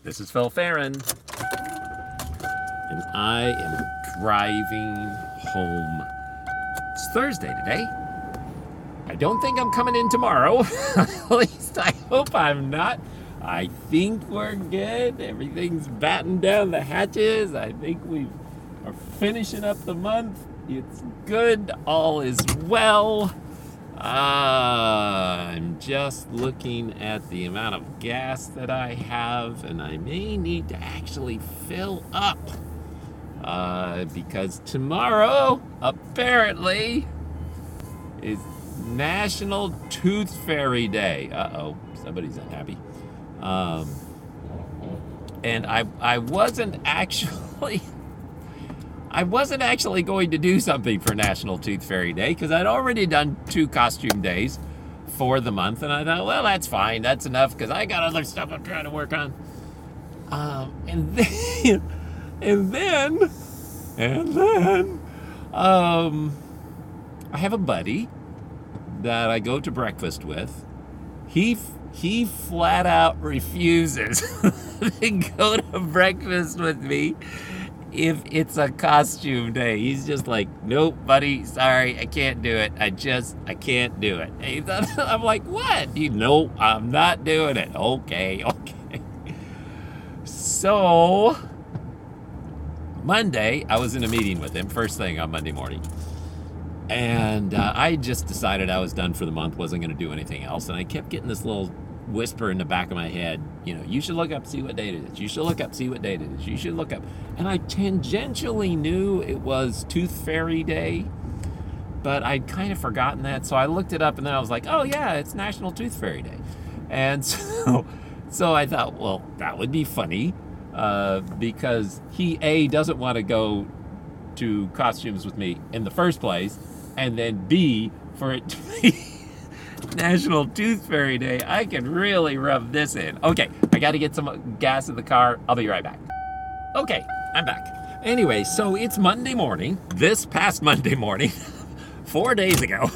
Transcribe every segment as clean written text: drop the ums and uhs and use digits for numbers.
This is Phil Farron, and I am driving home. It's Thursday today. I don't think I'm coming in tomorrow. At least I hope I'm not. I think we're good. Everything's battened down the hatches. I think we are finishing up the month. It's good. All is well. I'm just looking at the amount of gas that I have, and I may need to actually fill up because tomorrow apparently is National Tooth Fairy Day. Uh-oh, somebody's unhappy. And I wasn't actually going to do something for National Tooth Fairy Day because I'd already done 2 costume days for the month, and I thought, well, that's fine, that's enough because I got other stuff I'm trying to work on. And then, I have a buddy that I go to breakfast with. He flat out refuses to go to breakfast with me if it's a costume day. He's just like, nope, buddy, sorry, I can't do it. I can't do it. I'm like, what? No, I'm not doing it. Okay. So, Monday, I was in a meeting with him, first thing on Monday morning. And I just decided I was done for the month, wasn't going to do anything else. And I kept getting this little whisper in the back of my head, you should look up, see what date it is. You should look up, see what date it is. You should look up. And I tangentially knew it was Tooth Fairy Day, but I'd kind of forgotten that. So I looked it up, and then I was like, oh yeah, it's National Tooth Fairy Day. And so I thought, well, that would be funny because he, doesn't want to go to costumes with me in the first place, and then B, for it to be National Tooth Fairy Day, I can really rub this in. Okay, I got to get some gas in the car. I'll be right back. Okay, I'm back. Anyway, so it's Monday morning, this past Monday morning, 4 days ago.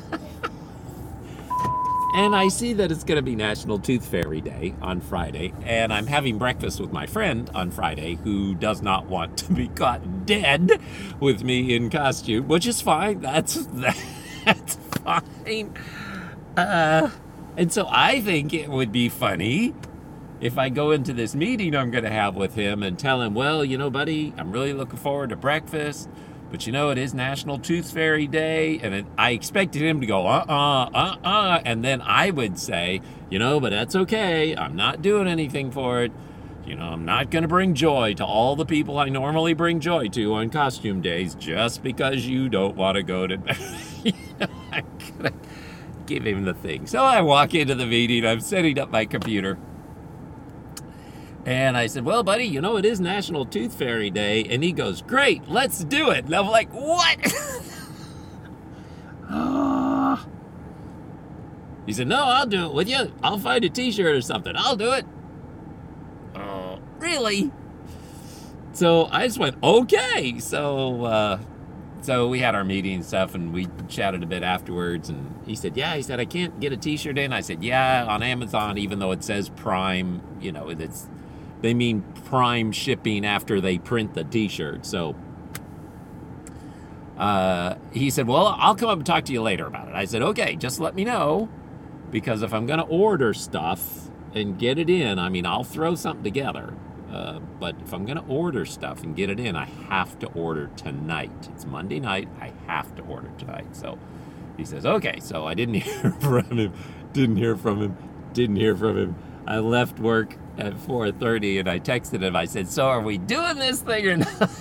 And I see that it's going to be National Tooth Fairy Day on Friday, and I'm having breakfast with my friend on Friday who does not want to be caught dead with me in costume, which is fine. That's fine. And so I think it would be funny if I go into this meeting I'm going to have with him and tell him, well, buddy, I'm really looking forward to breakfast, but it is National Tooth Fairy Day. And I expected him to go, and then I would say, but that's okay. I'm not doing anything for it. I'm not going to bring joy to all the people I normally bring joy to on costume days just because you don't want to go to I'm going to give him the thing. So I walk into the meeting. I'm setting up my computer. And I said, well, buddy, it is National Tooth Fairy Day. And he goes, great, let's do it. And I'm like, what? He said, no, I'll do it with you. I'll find a t-shirt or something. I'll do it. Oh, really? So I just went, okay. So we had our meeting and stuff, and we chatted a bit afterwards. And he said, I can't get a t-shirt in. I said, yeah, on Amazon, even though it says Prime, they mean Prime shipping after they print the t-shirt. So he said, well, I'll come up and talk to you later about it. I said, okay, just let me know, because if I'm going to order stuff and get it in, I'll throw something together. But if I'm going to order stuff and get it in, I have to order tonight. It's Monday night. I have to order tonight. So he says, okay. So I didn't hear from him. I left work at 4:30, and I texted him. I said, so are we doing this thing or not?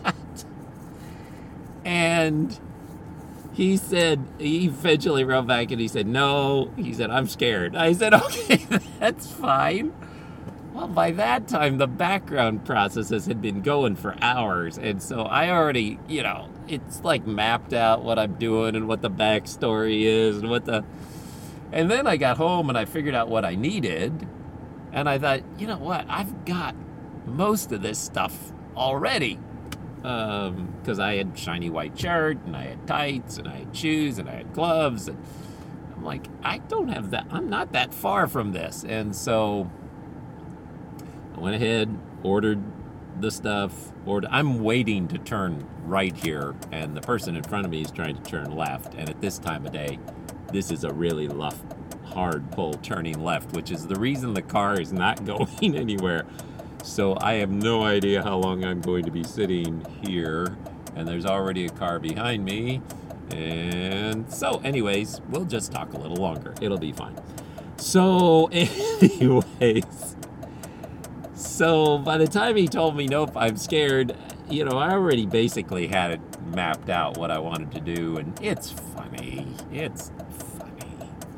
And he said, he eventually wrote back, and he said, no. He said, I'm scared. I said, okay, that's fine. Well, by that time, the background processes had been going for hours. And so I already, it's like mapped out what I'm doing and what the backstory is and and then I got home and I figured out what I needed. And I thought, you know what? I've got most of this stuff already. Because I had shiny white shirt, and I had tights, and I had shoes, and I had gloves. And I'm like, I don't have that. I'm not that far from this. And so I went ahead, ordered the stuff. I'm waiting to turn right here, and the person in front of me is trying to turn left. And at this time of day, this is a really hard pull turning left, which is the reason the car is not going anywhere. So I have no idea how long I'm going to be sitting here. And there's already a car behind me. And so, anyways, we'll just talk a little longer. It'll be fine. So, anyways, so by the time he told me, nope, I'm scared, I already basically had it mapped out what I wanted to do, and it's funny. It's funny.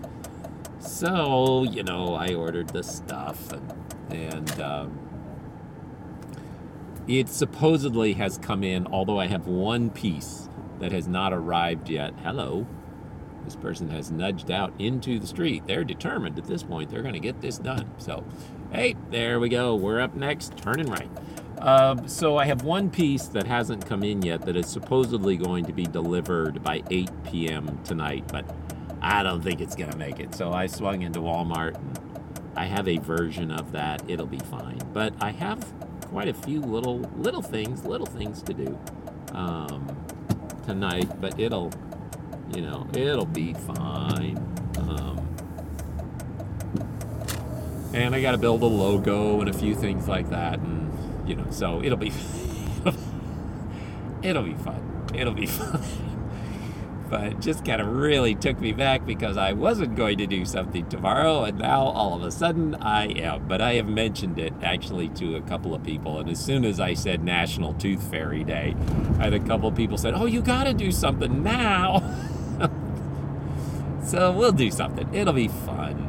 So, I ordered the stuff, and it supposedly has come in, although I have one piece that has not arrived yet. Hello. This person has nudged out into the street. They're determined at this point. They're going to get this done. So, hey, there we go. We're up next, turning right. So I have one piece that hasn't come in yet that is supposedly going to be delivered by 8 p.m. tonight, but I don't think it's going to make it. So I swung into Walmart, and I have a version of that. It'll be fine. But I have quite a few little things to do tonight, but it'll be fine. And I got to build a logo and a few things like that, and so it'll be fun. It'll be fun. But it just kind of really took me back because I wasn't going to do something tomorrow, and now all of a sudden I am. But I have mentioned it actually to a couple of people, and as soon as I said National Tooth Fairy Day, I had a couple of people said, "Oh, you got to do something now." So we'll do something. It'll be fun.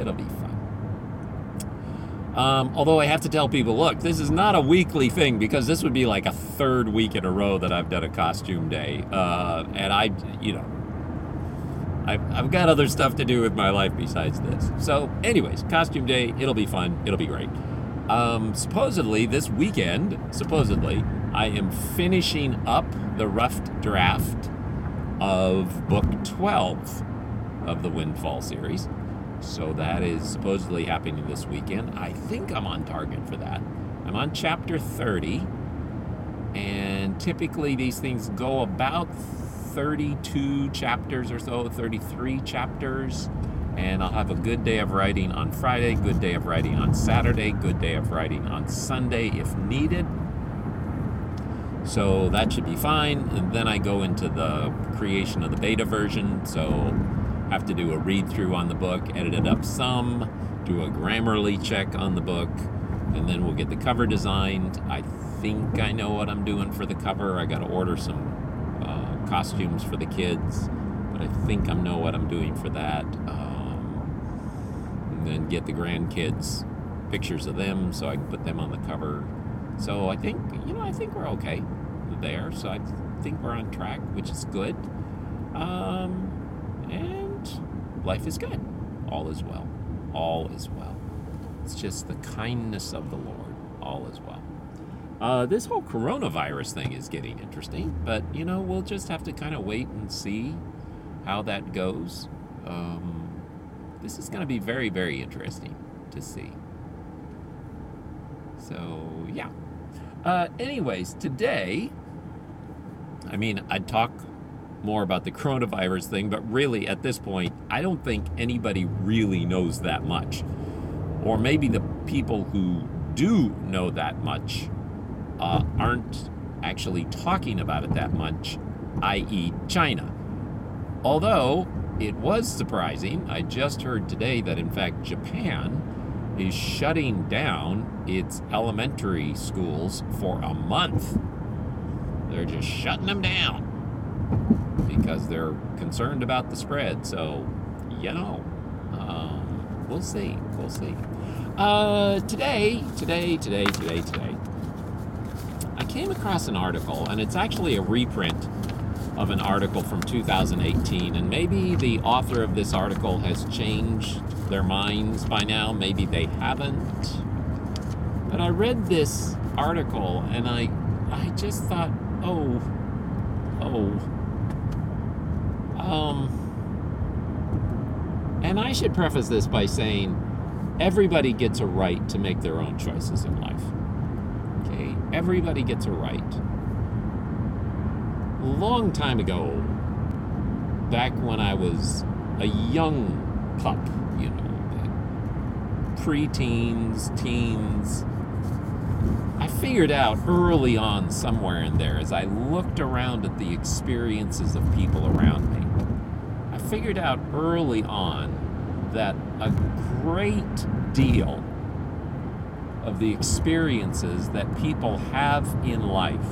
Although I have to tell people, look, this is not a weekly thing, because this would be like a third week in a row that I've done a costume day. And I've got other stuff to do with my life besides this. So anyways, costume day, it'll be fun. It'll be great. Supposedly this weekend, I am finishing up the rough draft of book 12 of the Windfall series. So that is supposedly happening this weekend. I think I'm on target for that. I'm on chapter 30, and typically these things go about 32 chapters or so, 33 chapters, and I'll have a good day of writing on Friday, good day of writing on Saturday, good day of writing on Sunday if needed. So that should be fine, and then I go into the creation of the beta version, so have to do a read-through on the book, edit it up some, do a Grammarly check on the book, and then we'll get the cover designed. I think I know what I'm doing for the cover. I got to order some costumes for the kids, but I think I know what I'm doing for that. And then get the grandkids pictures of them so I can put them on the cover. So I think we're okay there. So I think we're on track, which is good. And life is good. All is well. All is well. It's just the kindness of the Lord. All is well. This whole coronavirus thing is getting interesting, but, we'll just have to kind of wait and see how that goes. This is going to be very, very interesting to see. So, yeah. Anyways, today, I'd talk more about the coronavirus thing, but really at this point, I don't think anybody really knows that much. Or maybe the people who do know that much aren't actually talking about it that much, i.e. China. Although it was surprising, I just heard today that in fact Japan is shutting down its elementary schools for a month. They're just shutting them down because they're concerned about the spread. So, we'll see. Today, I came across an article, and it's actually a reprint of an article from 2018, and maybe the author of this article has changed their minds by now, maybe they haven't. But I read this article, and I just thought, and I should preface this by saying, everybody gets a right to make their own choices in life. Okay? Everybody gets a right. A long time ago, back when I was a young pup, pre-teens, teens, I figured out early on somewhere in there, as I looked around at the experiences of people around me, I figured out early on that a great deal of the experiences that people have in life,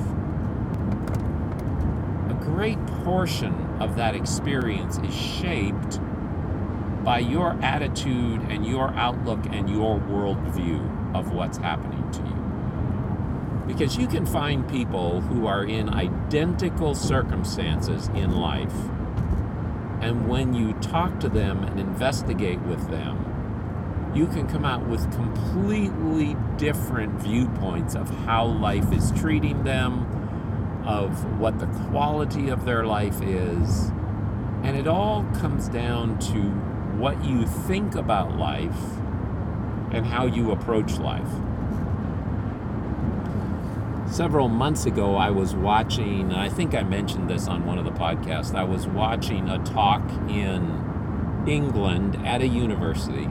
a great portion of that experience is shaped by your attitude and your outlook and your worldview of what's happening to you. Because you can find people who are in identical circumstances in life, and when you talk to them and investigate with them, you can come out with completely different viewpoints of how life is treating them, of what the quality of their life is, and it all comes down to what you think about life and how you approach life. Several months ago, I was watching, and I think I mentioned this on one of the podcasts, I was watching a talk in England at a university,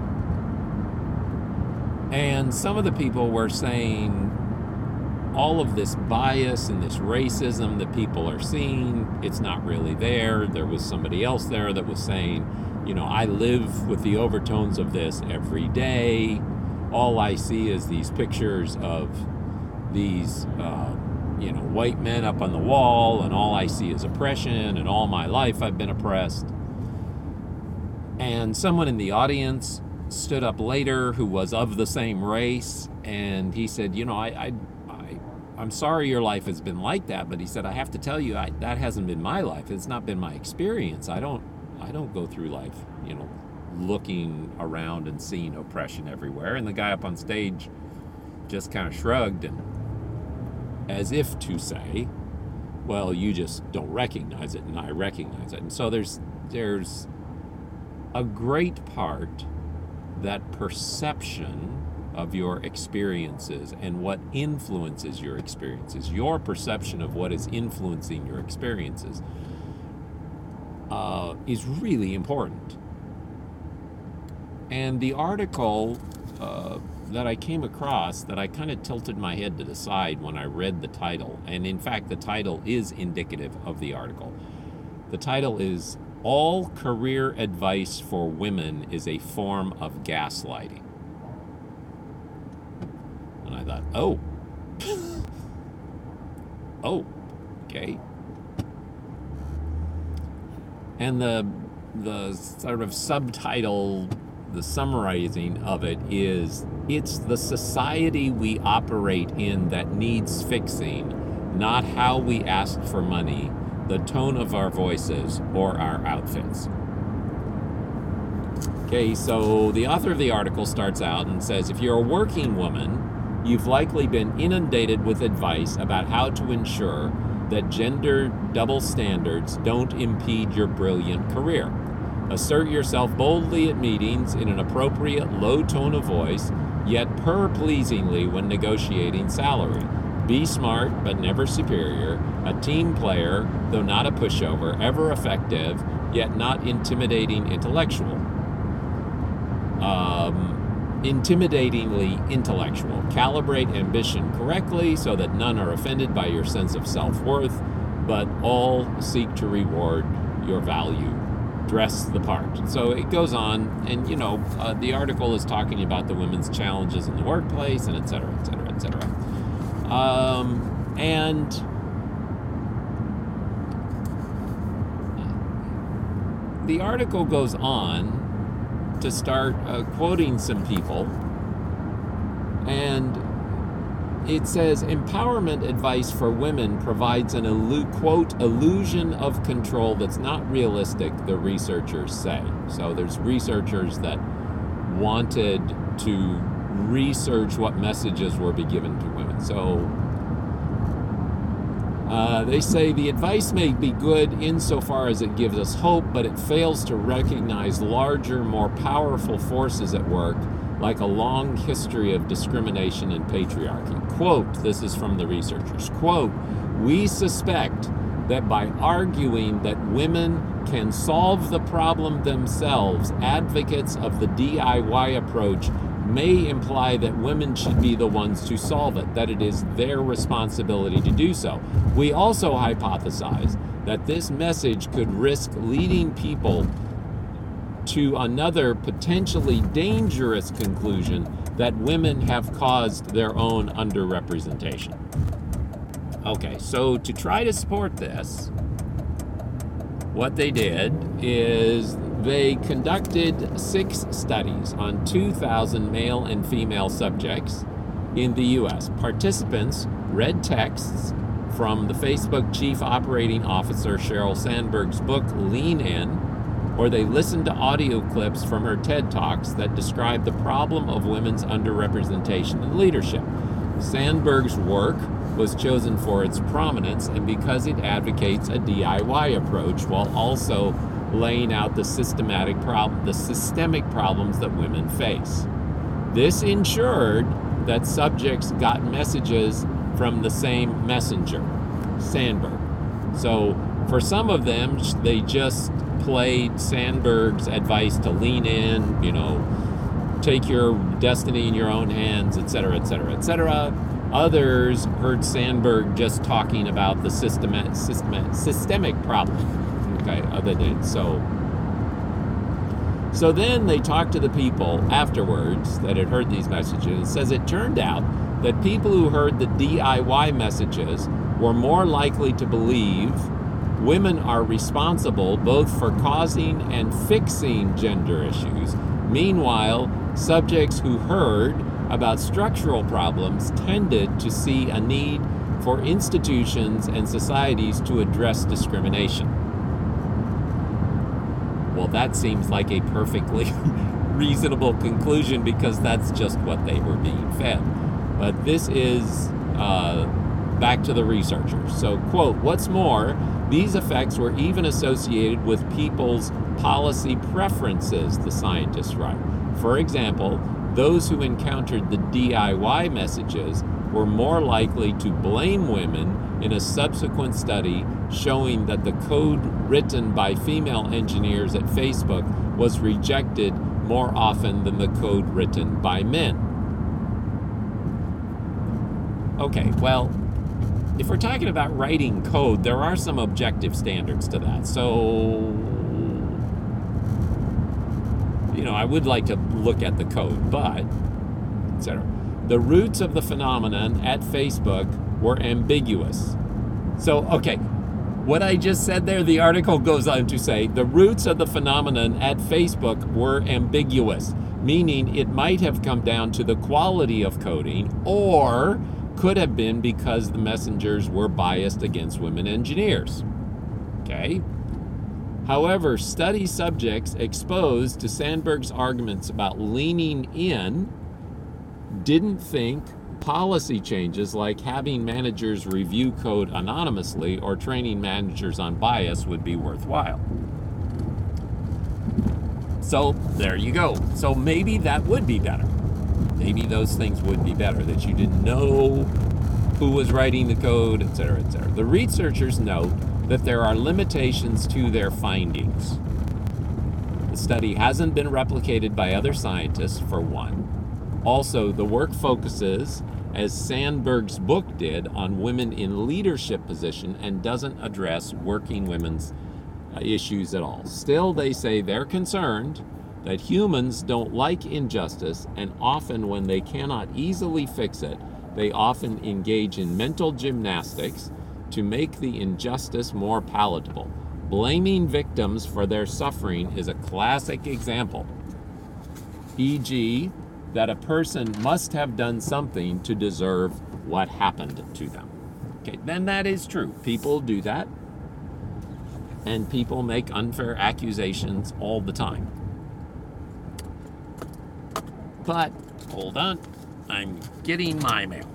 and some of the people were saying all of this bias and this racism that people are seeing, it's not really there. There was somebody else there that was saying, I live with the overtones of this every day. All I see is these pictures of these, white men up on the wall, and all I see is oppression, and all my life I've been oppressed. And someone in the audience stood up later who was of the same race, and he said, I'm sorry your life has been like that, but he said, I have to tell you, that hasn't been my life. It's not been my experience. I don't go through life, looking around and seeing oppression everywhere. And the guy up on stage just kind of shrugged, and as if to say, well, you just don't recognize it, and I recognize it. And so there's a great part, that perception of your experiences and what influences your experiences, your perception of what is influencing your experiences, is really important. And the article that I came across, that I kind of tilted my head to the side when I read the title, and in fact the title is indicative of the article. The title is "All Career Advice for Women is a Form of Gaslighting." And I thought, oh, okay. And the sort of subtitle, the summarizing of it is, it's the society we operate in that needs fixing, not how we ask for money, the tone of our voices, or our outfits. Okay, so the author of the article starts out and says, if you're a working woman, you've likely been inundated with advice about how to ensure that gender double standards don't impede your brilliant career. Assert yourself boldly at meetings in an appropriate low tone of voice, yet purr pleasingly when negotiating salary. Be smart, but never superior, a team player, though not a pushover, ever effective, yet not intimidating intellectual. Intimidatingly intellectual. Calibrate ambition correctly so that none are offended by your sense of self-worth, but all seek to reward your value. Dress the part. So it goes on, and the article is talking about the women's challenges in the workplace, and et cetera, et cetera, et cetera. And the article goes on to start quoting some people, and it says, empowerment advice for women provides an quote, illusion of control that's not realistic, the researchers say. So there's researchers that wanted to research what messages were being given to women. So they say the advice may be good insofar as it gives us hope, but it fails to recognize larger, more powerful forces at work like a long history of discrimination and patriarchy. Quote, this is from the researchers, quote, "We suspect that by arguing that women can solve the problem themselves, advocates of the DIY approach may imply that women should be the ones to solve it, that it is their responsibility to do so. We also hypothesize that this message could risk leading people to another potentially dangerous conclusion that women have caused their own underrepresentation." Okay, so to try to support this, what they did is they conducted 6 studies on 2,000 male and female subjects in the U.S. Participants read texts from the Facebook Chief Operating Officer Sheryl Sandberg's book Lean In, or they listened to audio clips from her TED Talks that describe the problem of women's underrepresentation in leadership. Sandberg's work was chosen for its prominence and because it advocates a DIY approach while also laying out the systemic problems that women face. This ensured that subjects got messages from the same messenger, Sandberg. So for some of them, they just played Sandberg's advice to lean in, take your destiny in your own hands, etc., etc., etc. Others heard Sandberg just talking about the systemic problem. Okay, other than so then they talked to the people afterwards that had heard these messages. It says it turned out that people who heard the DIY messages were more likely to believe women are responsible both for causing and fixing gender issues. Meanwhile, subjects who heard about structural problems tended to see a need for institutions and societies to address discrimination. Well, that seems like a perfectly reasonable conclusion because that's just what they were being fed. But this is back to the researchers. So, quote, "What's more, these effects were even associated with people's policy preferences," the scientists write. For example, those who encountered the DIY messages were more likely to blame women in a subsequent study showing that the code written by female engineers at Facebook was rejected more often than the code written by men. Okay, well, if we're talking about writing code, there are some objective standards to that. So, I would like to look at the code, but, etc. The roots of the phenomenon at Facebook were ambiguous. So, okay, what I just said there, the article goes on to say, the roots of the phenomenon at Facebook were ambiguous, meaning it might have come down to the quality of coding, or could have been because the messengers were biased against women engineers. Okay? However, study subjects exposed to Sandberg's arguments about leaning in didn't think policy changes like having managers review code anonymously or training managers on bias would be worthwhile. So there you go. So maybe that would be better. Maybe those things would be better, that you didn't know who was writing the code, etc., etc. The researchers note that there are limitations to their findings. The study hasn't been replicated by other scientists, for one. Also, the work focuses, as Sandberg's book did, on women in leadership position and doesn't address working women's issues at all. Still, they say they're concerned that humans don't like injustice, and often when they cannot easily fix it, they often engage in mental gymnastics to make the injustice more palatable. Blaming victims for their suffering is a classic example, e.g., that a person must have done something to deserve what happened to them. Okay, then that is true. People do that, and people make unfair accusations all the time. But, hold on, I'm getting my mail.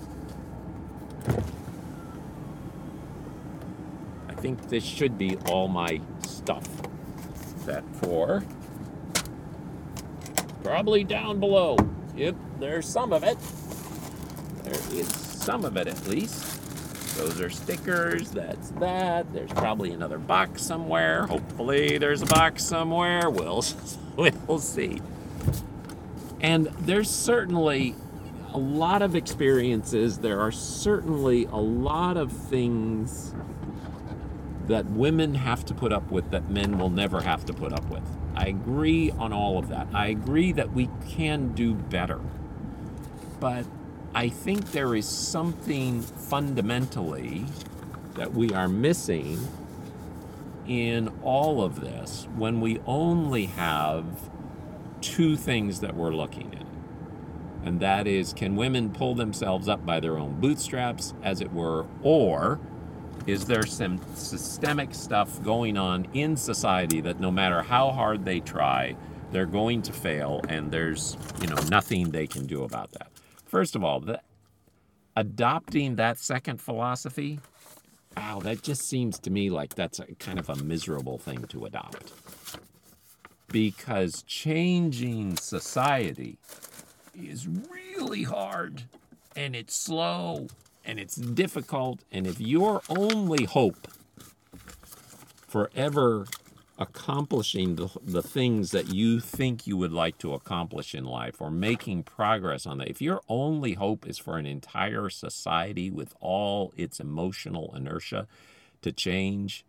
I think this should be all my stuff. That for Probably down below. Yep, there's some of it. There is some of it at least. Those are stickers. That's that. There's probably another box somewhere. Hopefully there's a box somewhere. We'll see. And there's certainly a lot of experiences. There are certainly a lot of things that women have to put up with that men will never have to put up with. I agree on all of that. I agree that we can do better. But I think there is something fundamentally that we are missing in all of this when we only have two things that we're looking at. And that is, can women pull themselves up by their own bootstraps, as it were, or is there some systemic stuff going on in society that no matter how hard they try, they're going to fail, and there's, nothing they can do about that? First of all, adopting that second philosophy, wow, that just seems to me like that's kind of a miserable thing to adopt. Because changing society is really hard, and it's slow, and it's difficult, and if your only hope for ever accomplishing the things that you think you would like to accomplish in life, or making progress on that, if your only hope is for an entire society with all its emotional inertia to change,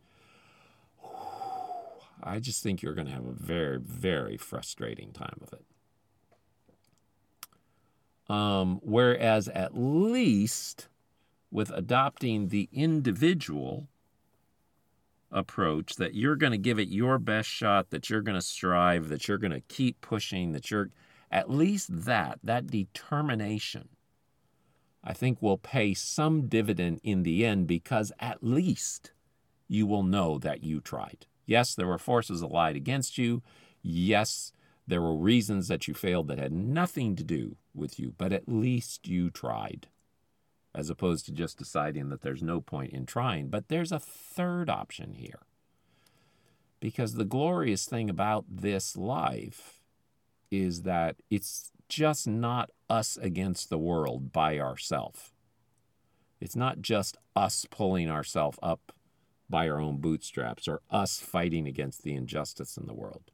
I just think you're going to have a very, very frustrating time with it. Whereas at least with adopting the individual approach, that you're going to give it your best shot, that you're going to strive, that you're going to keep pushing, that you're, at least that determination, I think will pay some dividend in the end, because at least you will know that you tried. Yes, there were forces allied against you. Yes, there were reasons that you failed that had nothing to do with you, but at least you tried, as opposed to just deciding that there's no point in trying. But there's a third option here, because the glorious thing about this life is that it's just not us against the world by ourselves. It's not just us pulling ourselves up by our own bootstraps, or us fighting against the injustice in the world.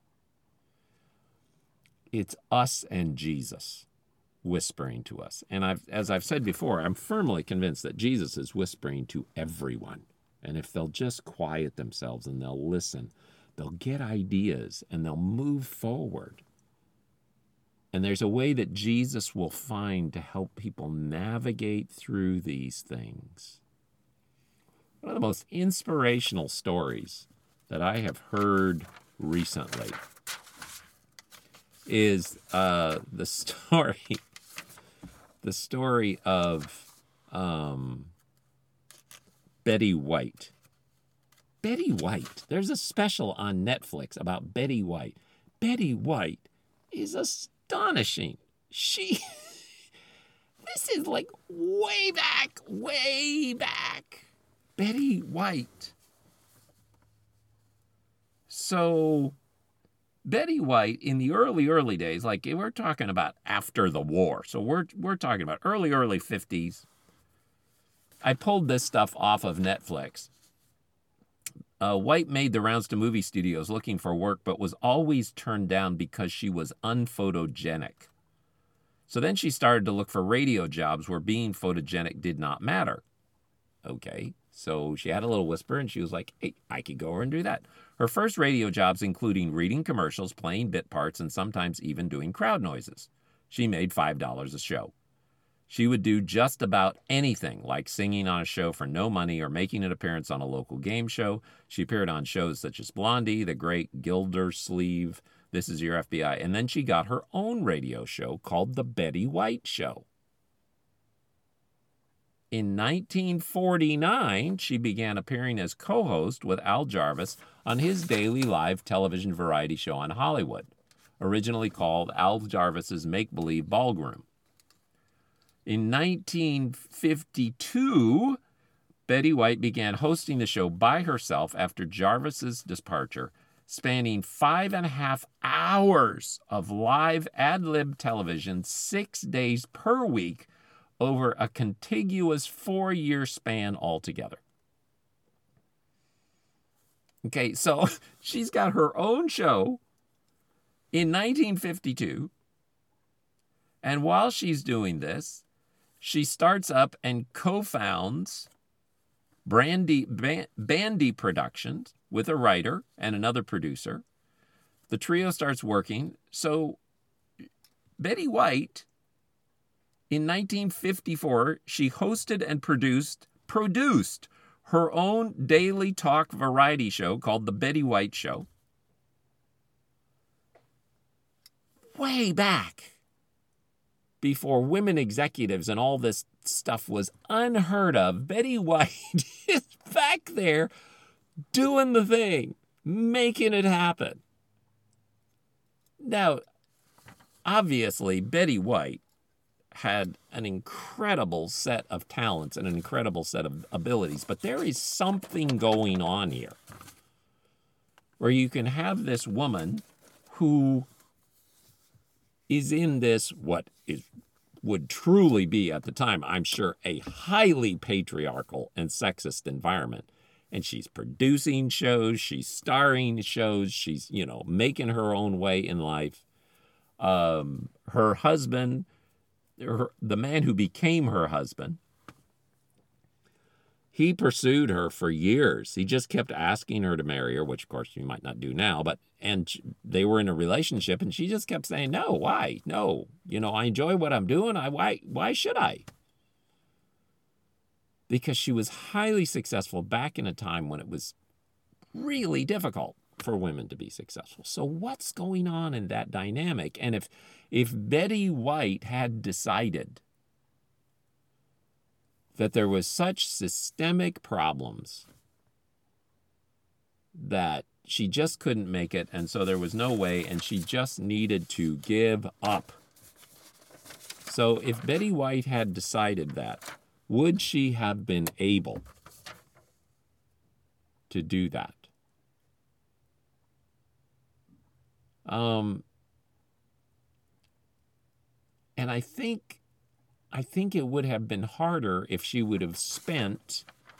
It's us and Jesus whispering to us. And as I've said before, I'm firmly convinced that Jesus is whispering to everyone. And if they'll just quiet themselves and they'll listen, they'll get ideas and they'll move forward. And there's a way that Jesus will find to help people navigate through these things. One of the most inspirational stories that I have heard recently is the story of Betty White. Betty White. There's a special on Netflix about Betty White. Betty White is astonishing. This is like way back. Betty White. So Betty White, in the early days, like we're talking about after the war, so we're talking about early 50s. I pulled this stuff off of Netflix. White made the rounds to movie studios looking for work, but was always turned down because she was unphotogenic. So then she started to look for radio jobs where being photogenic did not matter. Okay, so she had a little whisper, and she was like, hey, I could go over and do that. Her first radio jobs including reading commercials, playing bit parts, and sometimes even doing crowd noises. She made $5 a show. She would do just about anything, like singing on a show for no money or making an appearance on a local game show. She appeared on shows such as Blondie, The Great Gildersleeve, This Is Your FBI, and then she got her own radio show called The Betty White Show. In 1949, she began appearing as co-host with Al Jarvis on his daily live television variety show on Hollywood, originally called Al Jarvis's Make-Believe Ballroom. In 1952, Betty White began hosting the show by herself after Jarvis's departure spanning 5.5 hours of live ad-lib television 6 days per week over a contiguous 4-year span altogether. Okay, so she's got her own show in 1952, and while she's doing this, she starts up and co-founds Bandy Productions with a writer and another producer. The trio starts working. So Betty White, in 1954, she hosted and produced her own daily talk variety show called The Betty White Show. Way back, before women executives and all this stuff was unheard of, Betty White is back there doing the thing, making it happen. Now, obviously, Betty White had an incredible set of talents and an incredible set of abilities, but there is something going on here where you can have this woman who is in this, would truly be at the time, I'm sure, a highly patriarchal and sexist environment. And she's producing shows, she's starring shows, she's, making her own way in life. Her husband, the man who became her husband, he pursued her for years. He just kept asking her to marry her, which of course you might not do now, and they were in a relationship and she just kept saying, no, why? No, I enjoy what I'm doing. Why should I? Because she was highly successful back in a time when it was really difficult for women to be successful. So what's going on in that dynamic? And if Betty White had decided that there was such systemic problems that she just couldn't make it, and so there was no way, and she just needed to give up. So if Betty White had decided that, would she have been able to do that? And I think it would have been harder if she would have spent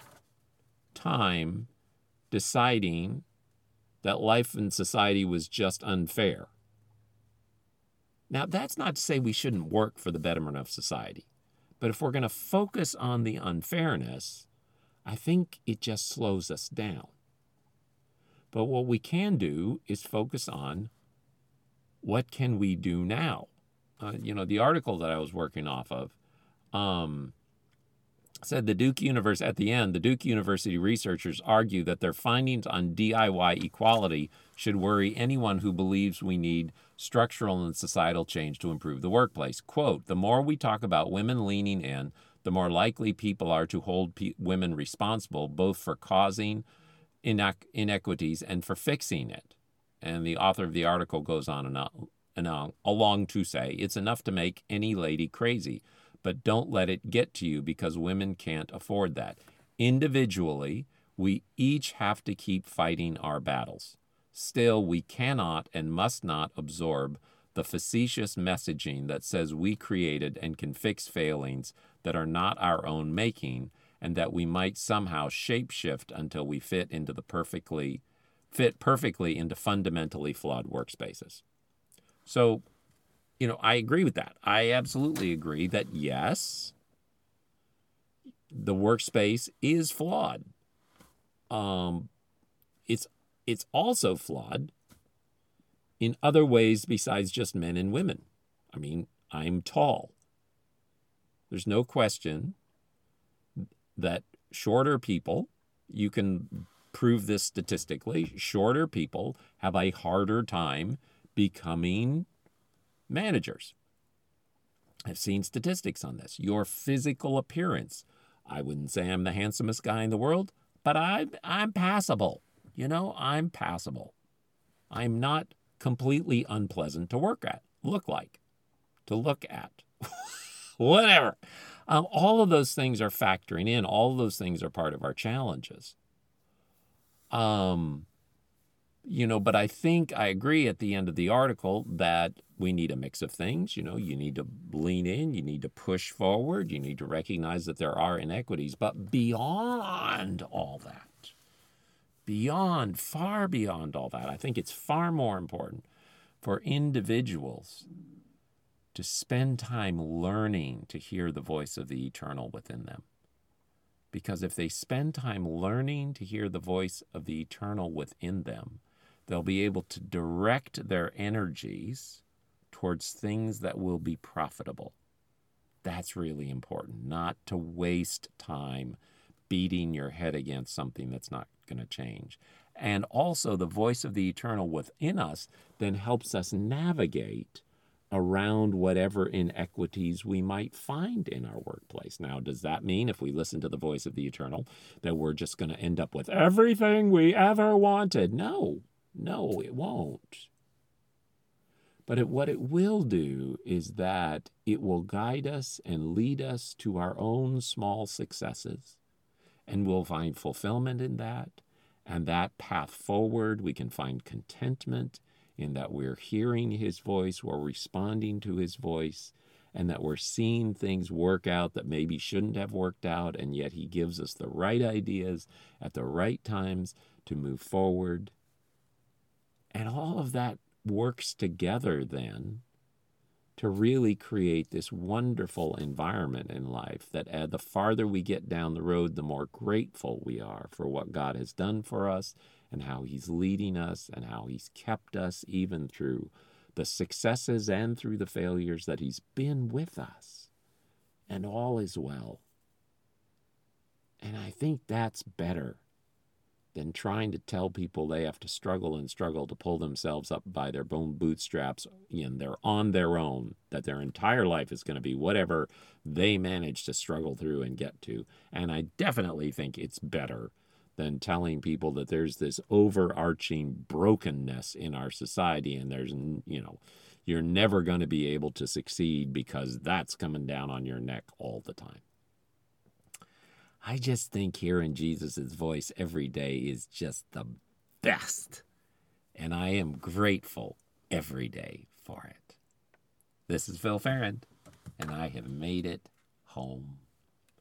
time deciding that life in society was just unfair. Now, that's not to say we shouldn't work for the betterment of society. But if we're going to focus on the unfairness, I think it just slows us down. But what we can do is focus on what can we do now. The article that I was working off of said the Duke University researchers argue that their findings on DIY equality should worry anyone who believes we need structural and societal change to improve the workplace. Quote, the more we talk about women leaning in, the more likely people are to hold women responsible both for causing inequities and for fixing it. And the author of the article goes on and along to say, it's enough to make any lady crazy, but don't let it get to you because women can't afford that. Individually, we each have to keep fighting our battles. Still, we cannot and must not absorb the facetious messaging that says we created and can fix failings that are not our own making and that we might somehow shapeshift until we fit perfectly into fundamentally flawed workspaces. So, I agree with that. I absolutely agree that, yes, the workspace is flawed. It's also flawed in other ways besides just men and women. I mean, I'm tall. There's no question that shorter people, you can prove this statistically, shorter people have a harder time becoming managers. I've seen statistics on this. Your physical appearance. I wouldn't say I'm the handsomest guy in the world, but I'm passable. I'm passable. I'm not completely unpleasant to look at. Whatever. All of those things are factoring in. All of those things are part of our challenges. But I think I agree at the end of the article that we need a mix of things. You need to lean in, you need to push forward, you need to recognize that there are inequities. But beyond all that, far beyond all that, I think it's far more important for individuals to spend time learning to hear the voice of the eternal within them. Because if they spend time learning to hear the voice of the eternal within them, they'll be able to direct their energies towards things that will be profitable. That's really important, not to waste time beating your head against something that's not going to change. And also, the voice of the eternal within us then helps us navigate around whatever inequities we might find in our workplace. Now, does that mean if we listen to the voice of the eternal that we're just going to end up with everything we ever wanted? No, it won't. But what it will do is that it will guide us and lead us to our own small successes, and we'll find fulfillment in that. And that path forward, we can find contentment in that we're hearing his voice, we're responding to his voice, and that we're seeing things work out that maybe shouldn't have worked out, and yet he gives us the right ideas at the right times to move forward. And all of that works together then to really create this wonderful environment in life that the farther we get down the road, the more grateful we are for what God has done for us and how he's leading us and how he's kept us even through the successes and through the failures, that he's been with us and all is well. And I think that's better than trying to tell people they have to struggle to pull themselves up by their own bootstraps, and they're on their own, that their entire life is going to be whatever they manage to struggle through and get to. And I definitely think it's better than telling people that there's this overarching brokenness in our society and there's, you're never going to be able to succeed because that's coming down on your neck all the time. I just think hearing Jesus' voice every day is just the best. And I am grateful every day for it. This is Phil Farrand, and I have made it home.